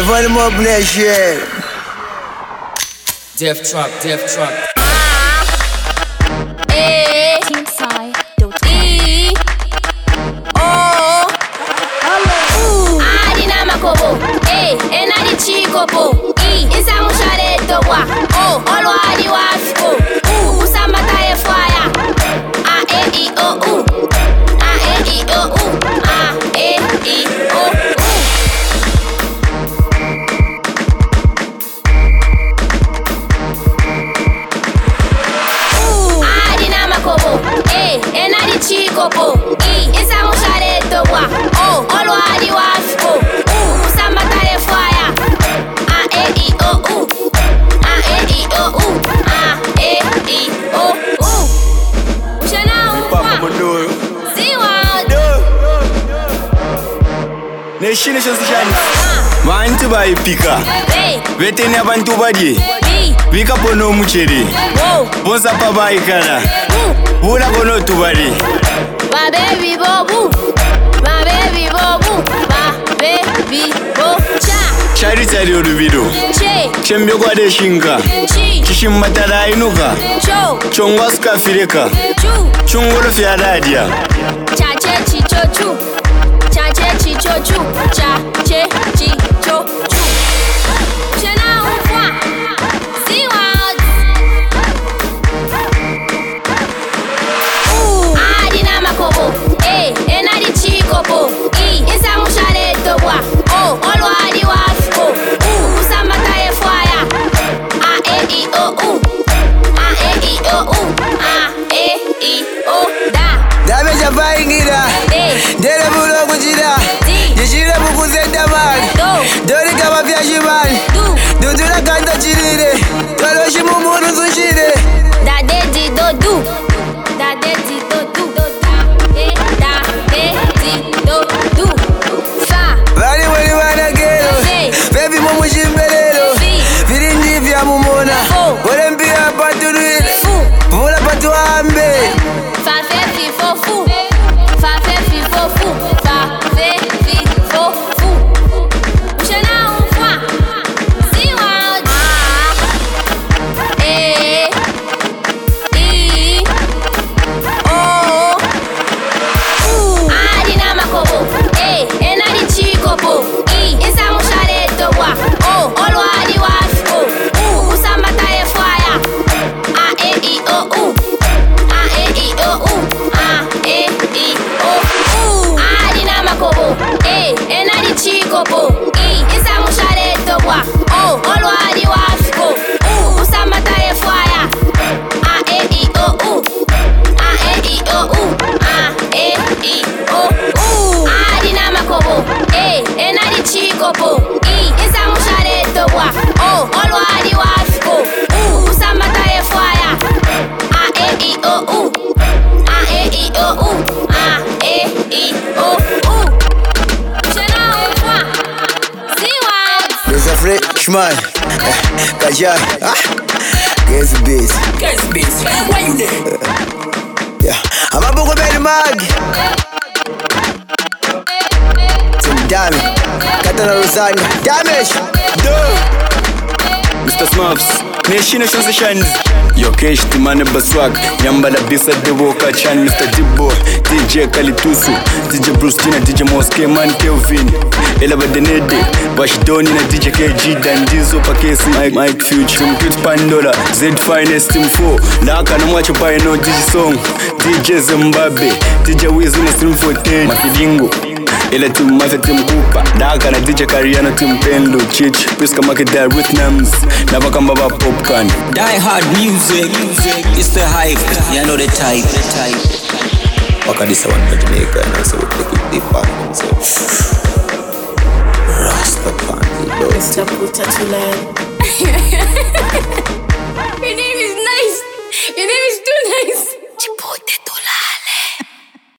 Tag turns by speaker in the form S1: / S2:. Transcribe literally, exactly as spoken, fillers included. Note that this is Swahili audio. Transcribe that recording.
S1: Levanta uma bonecha.
S2: Death Trap, Death Trap.
S3: E E O U Adina makobo E Enadi chikopo I Isa mushareto wa O Olo adi wa fiko U Usambata e fwaya A E I O U A E I O U A E I O U E Enadi chikopo I Isa mushareto wa O Olo adi wa fiko U Usambata e fwaya A E I O U A E I O U A E I O U Ushana uwa Ziwa
S1: Neshine shosishani Bantu bayipika Veteni abantu badye Vika pono mucheri Bonsa pa bayikana Bula kono tubali
S3: My baby bobu My baby bobu My baby bobu Cha
S1: Chari chari orubido
S3: Che
S1: Chembyo kwa deshinga
S3: Chi
S1: Chishimatara inuka
S3: Cho
S1: Chongwa suka fireka
S3: Chu
S1: Chungolo fya radia
S3: Cha che chi cho chu Cha che chi cho chu Cha che chi cho chu Shana ufwa Ziwa Adina makobo E Enadi chikopo I Isa mushareto wa O Olo adi wa fiko U Usambata e fwaya A E I O U A E I O U A E I O Da
S1: Dame chapa ingira Dere bulo kujira Yishire mukuzenda mali Dori kama pya shimali Dudura kanda chirire Toloshi mumuru zushire
S3: Da de di do do Da de di do do Da de di do do Fa
S1: Vali wali wana gero Baby mumu shimbelelo Virindi vya mumona Wole mpira paturuile Pula patu ambe
S3: Fa fe fi fo fu Fa fe fi fo fu Fa fe fi fo fu Ushana ufwa Ziwa E I O U Adina makobo E Enadi chikopo I Isa mushareto wa O Olo adi wa fiko U Usambata e fwaya A E I O U A E I O U A E I O U Adina makobo E Enadi chikopo I Isa mushareto wa O Olo adi wa fiko U Usambata e fwaya A E I O U A E I O U A E I O U Adina makobo E Enadi chikopo I Isa mushareto wa O Olo adi wa fiko U Usambata e fwaya A E I O U A E I O U A E I O U Shana ufwa Ziwa
S1: Beza freshman Kaja Guess busy
S2: Guys, bitch, why you there?
S1: Yeah I'm a book of mag Some damage Katana Rosani Damage Duh Mister Smurfs Neshine shosishani Yo kesh timane baswag Nyambala bisa devo kachan Mister Dibbo D J Kalitusu D J Bruce Tina D J Moske Man Kelvin Ela Badenede Bashdoni na D J K G Dandizo Pakesi Mike Mike Future Compute Pandola Z Finest Team four Laka na mwacho pae no D J Song D J Zimbabwe D J Wiz na Stream fourteen Mafidingo Ela team Mafia team Kupa Daka na D J Kariana team Pendo Chich Priska Market Dare with Nams Navakambaba Popcorn
S2: Die hard music, it's the hype, you know the type, the type.
S1: Wakadisa one for Jamaica and also with the good deep band so Rasta band
S4: Mister Putatulan.
S3: Your name is nice Your name is too nice